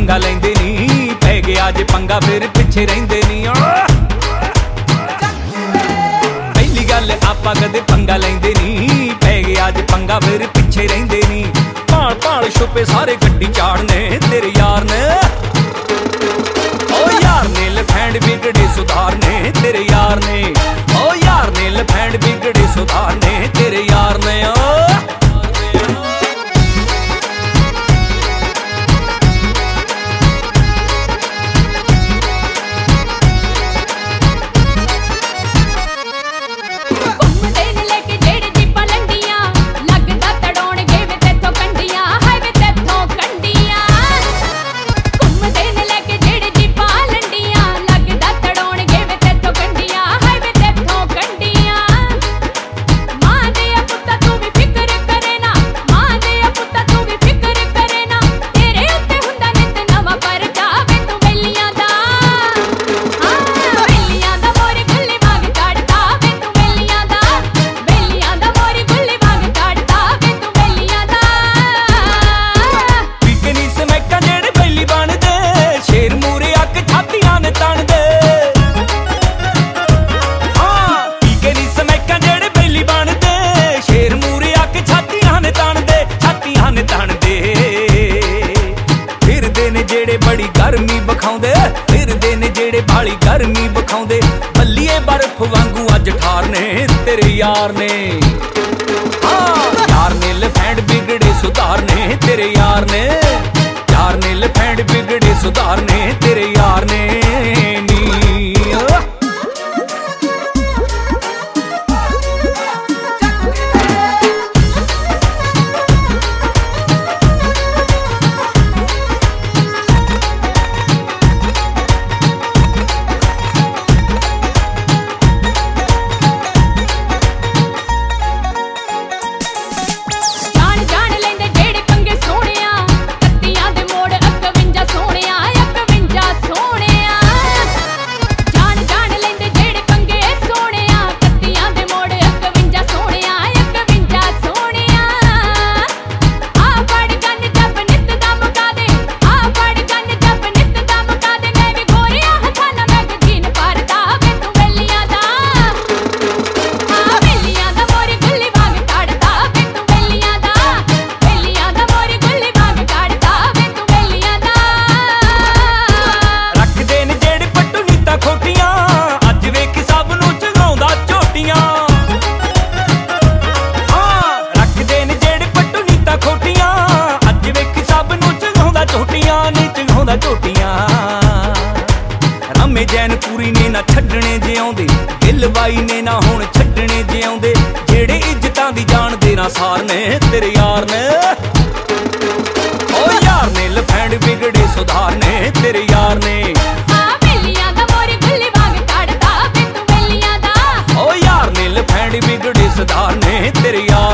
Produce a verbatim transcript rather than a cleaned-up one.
पंगा लैंदे नी, पै गया जे पंगा फिर पिछे रहिंदे नी। पहली गल आपां कदे पंगा लैंदे नी, पै गया जे पंगा फिर पिछे रहिंदे नी। भाल भाल छुपे सारे गड्डी चाड़ने तेरे यार ने, ओ यार ने लफैंड बिगड़े सुधारने तेरे यार ने, ओ यार ने लफैंड बिगड़े सुधारने तेरे यार ने। ओ बड़ी गर्मी बखाउंदे फिरदे ने जेड़े बाली गर्मी बखाउंदे, बल्लीए बर्फ वांगू अज ठारने तेरे यार ने। हाँ यार ने लफैंड बिगड़े सुधारने तेरे यार ने, यार ने लफैंड बिगड़े सुधारने तेरे यार ने नी। रामे जैनपुरी ने ना छड्डने जिउंदे, दिलवाई ने ना हुण छड्डने जिउंदे, जेड़े इज्जतां दी जानदे ना सारने तेरे यार ने। ओ यार ने लफैंड बिगड़े सुधारने तेरे यार ने। ओ यार ने लफैंड बिगड़े सुधारने तेरे यार